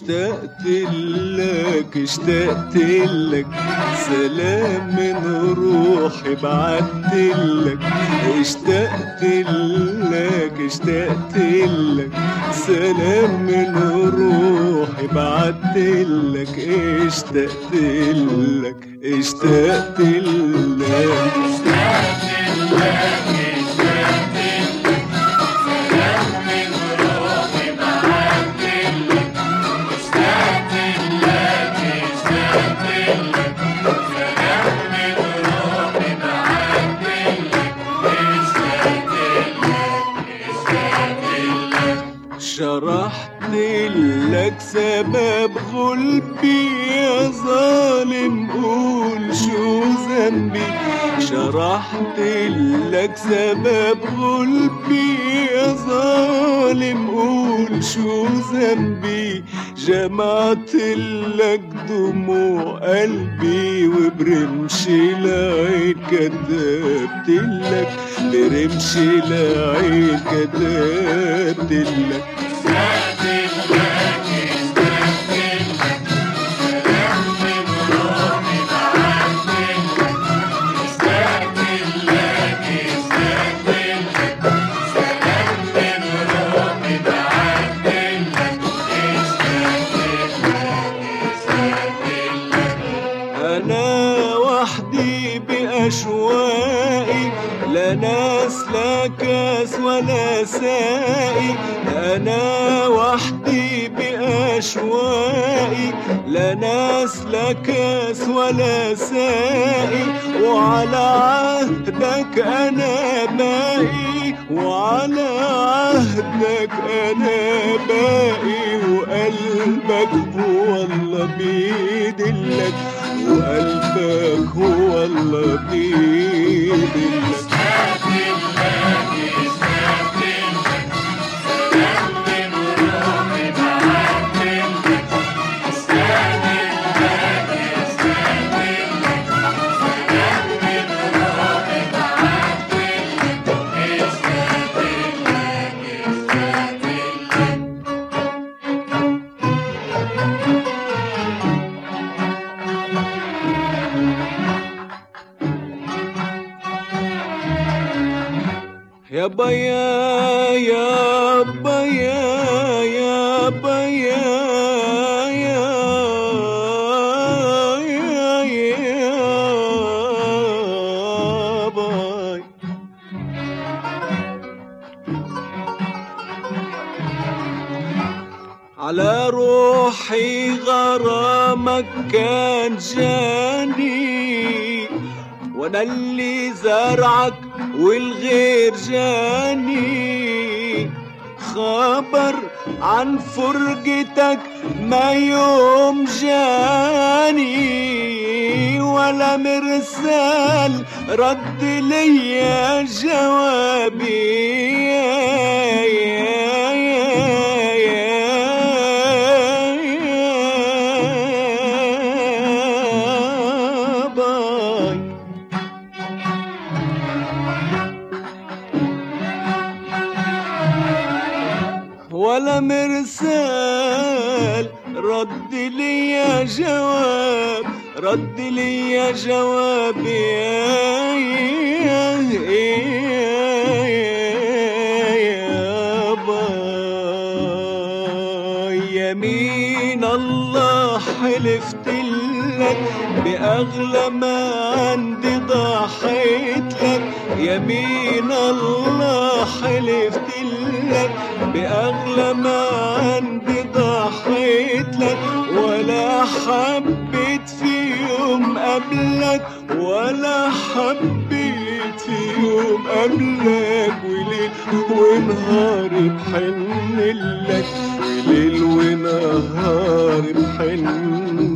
اشتقت لك اشتقت لك سلام من روحي بعت لك اشتقت لك اشتقت لك سلام من روحي بعت لك اشتقت لك اشتقت لك شرحت لك سبب غلبي يا ظالم قول شو ذنبي شرحت لك سبب غلبي يا ظالم قول شو ذنبي جمعت لك دموع قلبي وبرمش العين كتبت لك برمش العين كتبت لك أنا وحدي بأشواقي لا ناس لا كاس ولا سائي أنا وحدي بأشواقي لا ناس لا كاس ولا سائي وعلى عهدك أنا باقي وعلى عهدك أنا باقي وقلبك هو الله بيدلك وقلبك هو الله بيدلك يا بيا يا بيا يا بيا يا باي على روحي غرامك كان جاني وانا اللي زرعك والغير جاني خبر عن فرقتك ما يوم جاني ولا مرسال رد ليا جوابي ولا مرسال رد لي جواب رد لي جواب يا يمين الله حلفت لك بأغلى ما عندي ضحيت لك يمين الله حلفت لك بأغلى ما عندي ضحيت لك ولا حبيت في يوم قبلك ولا حبيت في يوم قبلك وليل ونهار بحن لك وليل ونهار بحن